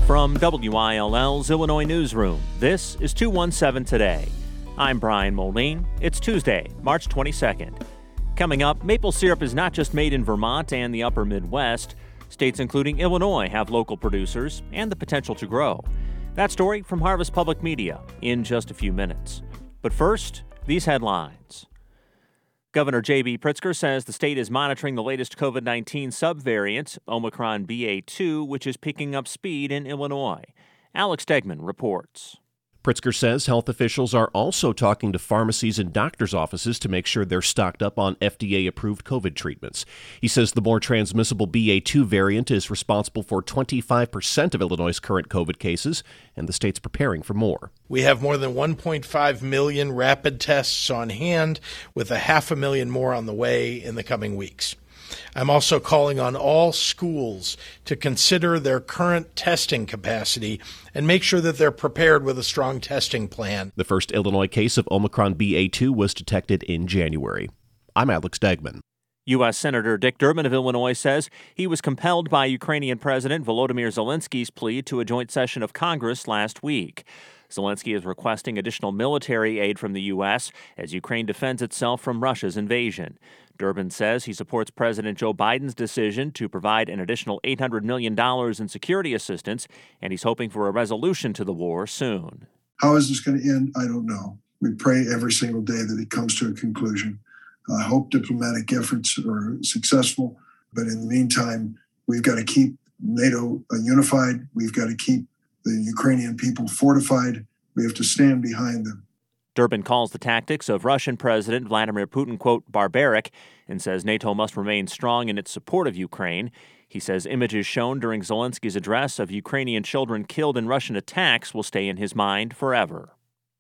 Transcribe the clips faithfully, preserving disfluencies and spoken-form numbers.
From W I L L's Illinois Newsroom, this is two one seven Today. I'm Brian Moline. It's Tuesday, March twenty-second. Coming up, maple syrup is not just made in Vermont and the upper Midwest. States including Illinois have local producers and the potential to grow. That story from Harvest Public Media in just a few minutes. But first, these headlines. Governor J B. Pritzker says the state is monitoring the latest COVID nineteen subvariant, Omicron B A two, which is picking up speed in Illinois. Alex Stegman reports. Pritzker says health officials are also talking to pharmacies and doctors' offices to make sure they're stocked up on F D A-approved COVID treatments. He says the more transmissible B A two variant is responsible for twenty-five percent of Illinois' current COVID cases, and the state's preparing for more. We have more than one point five million rapid tests on hand, with a half a million more on the way in the coming weeks. I'm also calling on all schools to consider their current testing capacity and make sure that they're prepared with a strong testing plan. The first Illinois case of Omicron B A two was detected in January. I'm Alex Stegman. U S. Senator Dick Durbin of Illinois says he was compelled by Ukrainian President Volodymyr Zelensky's plea to a joint session of Congress last week. Zelensky is requesting additional military aid from the U S as Ukraine defends itself from Russia's invasion. Durbin says he supports President Joe Biden's decision to provide an additional eight hundred million dollars in security assistance, and he's hoping for a resolution to the war soon. How is this going to end? I don't know. We pray every single day that it comes to a conclusion. I hope diplomatic efforts are successful, but in the meantime, we've got to keep NATO unified. We've got to keep the Ukrainian people fortified. We have to stand behind them. Durbin calls the tactics of Russian President Vladimir Putin, quote, barbaric, and says NATO must remain strong in its support of Ukraine. He says images shown during Zelensky's address of Ukrainian children killed in Russian attacks will stay in his mind forever.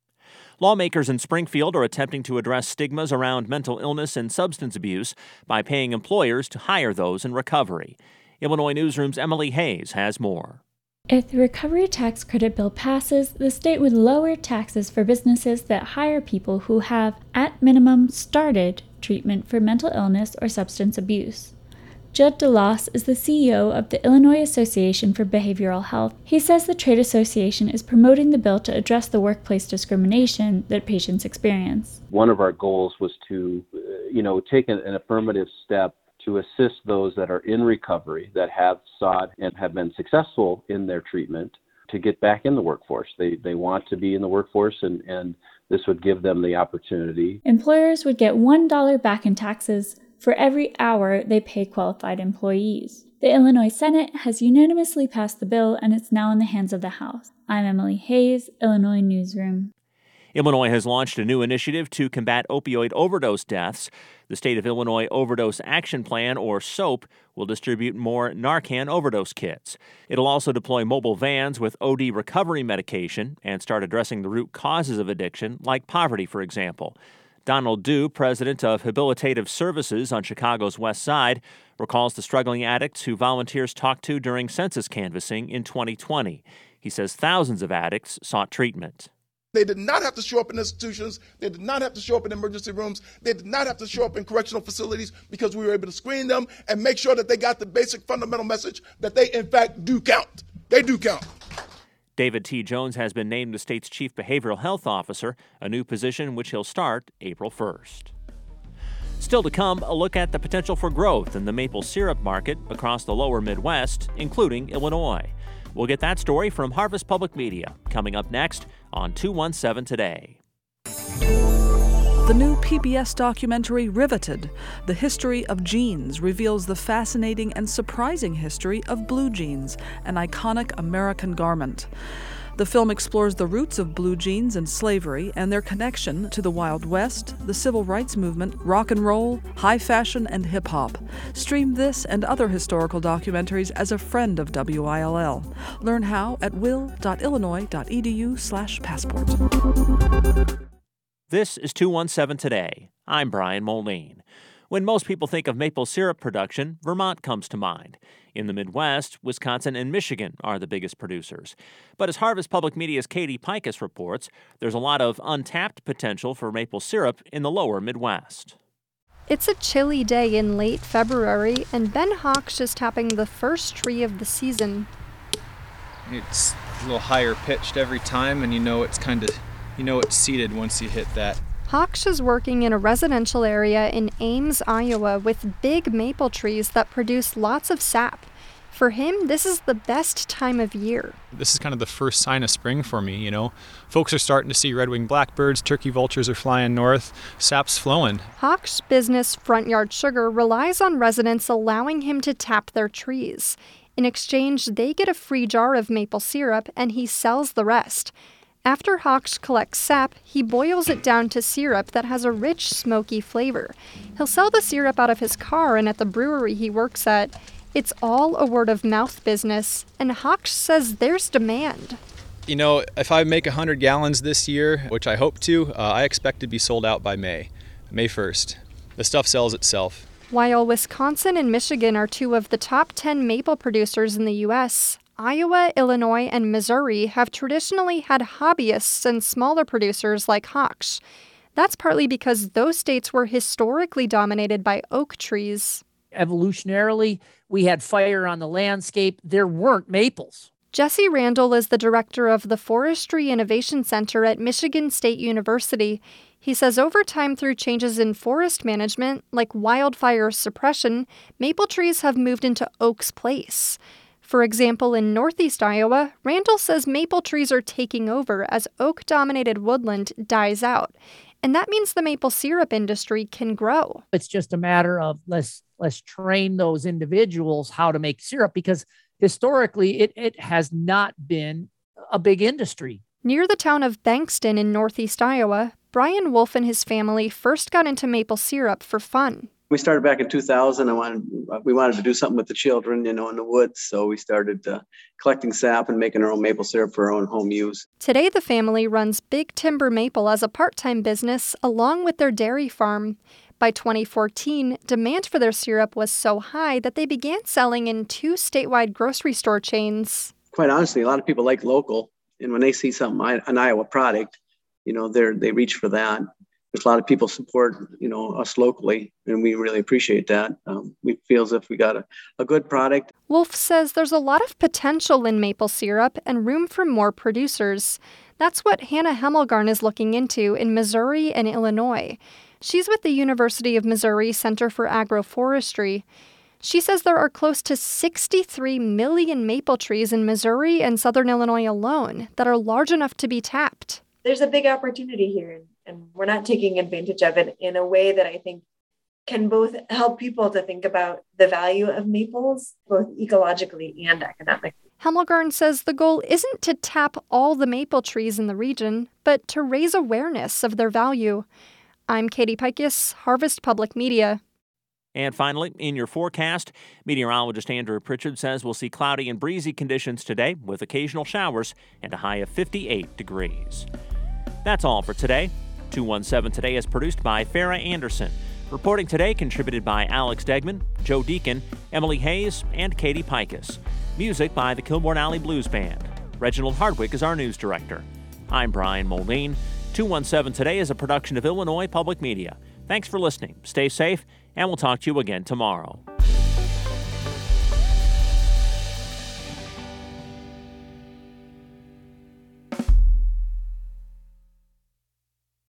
Lawmakers in Springfield are attempting to address stigmas around mental illness and substance abuse by paying employers to hire those in recovery. Illinois Newsroom's Emily Hayes has more. If the recovery tax credit bill passes, the state would lower taxes for businesses that hire people who have, at minimum, started treatment for mental illness or substance abuse. Judd DeLoss is the C E O of the Illinois Association for Behavioral Health. He says the trade association is promoting the bill to address the workplace discrimination that patients experience. One of our goals was to, you know, take an, an affirmative step to assist those that are in recovery, that have sought and have been successful in their treatment, to get back in the workforce. They they want to be in the workforce, and, and this would give them the opportunity. Employers would get one dollar back in taxes for every hour they pay qualified employees. The Illinois Senate has unanimously passed the bill, and it's now in the hands of the House. I'm Emily Hayes, Illinois Newsroom. Illinois has launched a new initiative to combat opioid overdose deaths. The State of Illinois Overdose Action Plan, or SOAP, will distribute more Narcan overdose kits. It'll also deploy mobile vans with O D recovery medication and start addressing the root causes of addiction, like poverty, for example. Donald Dew, president of Habilitative Services on Chicago's West Side, recalls the struggling addicts who volunteers talked to during census canvassing in twenty twenty. He says thousands of addicts sought treatment. They did not have to show up in institutions. They did not have to show up in emergency rooms. They did not have to show up in correctional facilities, because we were able to screen them and make sure that they got the basic fundamental message that they, in fact, do count. They do count. David T. Jones has been named the state's chief behavioral health officer, a new position which he'll start April first. Still to come, a look at the potential for growth in the maple syrup market across the lower Midwest, including Illinois. We'll get that story from Harvest Public Media coming up next on two one seven Today. The new P B S documentary Riveted, The History of Jeans, reveals the fascinating and surprising history of blue jeans, an iconic American garment. The film explores the roots of blue jeans and slavery and their connection to the Wild West, the Civil Rights Movement, rock and roll, high fashion, and hip-hop. Stream this and other historical documentaries as a friend of W I L L. Learn how at will.illinois.edu slash passport. This is two one seven Today. I'm Brian Moline. When most people think of maple syrup production, Vermont comes to mind. In the Midwest, Wisconsin and Michigan are the biggest producers. But as Harvest Public Media's Katie Pikus reports, there's a lot of untapped potential for maple syrup in the lower Midwest. It's a chilly day in late February, and Ben Hawk's just tapping the first tree of the season. It's a little higher pitched every time, and you know it's kind of, you know it's seeded once you hit that. Haksh is working in a residential area in Ames, Iowa, with big maple trees that produce lots of sap. For him, this is the best time of year. This is kind of the first sign of spring for me, you know. Folks are starting to see red-winged blackbirds, turkey vultures are flying north, sap's flowing. Haksh's business, Front Yard Sugar, relies on residents allowing him to tap their trees. In exchange, they get a free jar of maple syrup, and he sells the rest. After Haksh collects sap, he boils it down to syrup that has a rich, smoky flavor. He'll sell the syrup out of his car and at the brewery he works at. It's all a word-of-mouth business, and Haksh says there's demand. You know, if I make one hundred gallons this year, which I hope to, uh, I expect to be sold out by May, May first. The stuff sells itself. While Wisconsin and Michigan are two of the top ten maple producers in the U S, Iowa, Illinois, and Missouri have traditionally had hobbyists and smaller producers like Haksh. That's partly because those states were historically dominated by oak trees. Evolutionarily, we had fire on the landscape. There weren't maples. Jesse Randall is the director of the Forestry Innovation Center at Michigan State University. He says over time, through changes in forest management, like wildfire suppression, maple trees have moved into oak's place. For example, in northeast Iowa, Randall says maple trees are taking over as oak-dominated woodland dies out. And that means the maple syrup industry can grow. It's just a matter of let's let's train those individuals how to make syrup, because historically it, it has not been a big industry. Near the town of Bankston in northeast Iowa, Brian Wolf and his family first got into maple syrup for fun. We started back in two thousand. I wanted, we wanted to do something with the children, you know, in the woods. So we started uh, collecting sap and making our own maple syrup for our own home use. Today, the family runs Big Timber Maple as a part-time business along with their dairy farm. By twenty fourteen, demand for their syrup was so high that they began selling in two statewide grocery store chains. Quite honestly, a lot of people like local. And when they see something, an Iowa product, you know, they they reach for that. There's a lot of people support, you know, us locally, and we really appreciate that. Um, we feel as if we got a, a good product. Wolf says there's a lot of potential in maple syrup and room for more producers. That's what Hannah Hemmelgarn is looking into in Missouri and Illinois. She's with the University of Missouri Center for Agroforestry. She says there are close to sixty-three million maple trees in Missouri and southern Illinois alone that are large enough to be tapped. There's a big opportunity here, and we're not taking advantage of it in a way that I think can both help people to think about the value of maples, both ecologically and economically. Hemmelgarn says the goal isn't to tap all the maple trees in the region, but to raise awareness of their value. I'm Katie Pikes, Harvest Public Media. And finally, in your forecast, meteorologist Andrew Pritchard says we'll see cloudy and breezy conditions today with occasional showers and a high of fifty-eight degrees. That's all for today. two one seven Today is produced by Farah Anderson. Reporting today contributed by Alex Degman, Joe Deacon, Emily Hayes, and Katie Pikes. Music by the Kilbourne Alley Blues Band. Reginald Hardwick is our news director. I'm Brian Moline. two one seven Today is a production of Illinois Public Media. Thanks for listening. Stay safe, and we'll talk to you again tomorrow.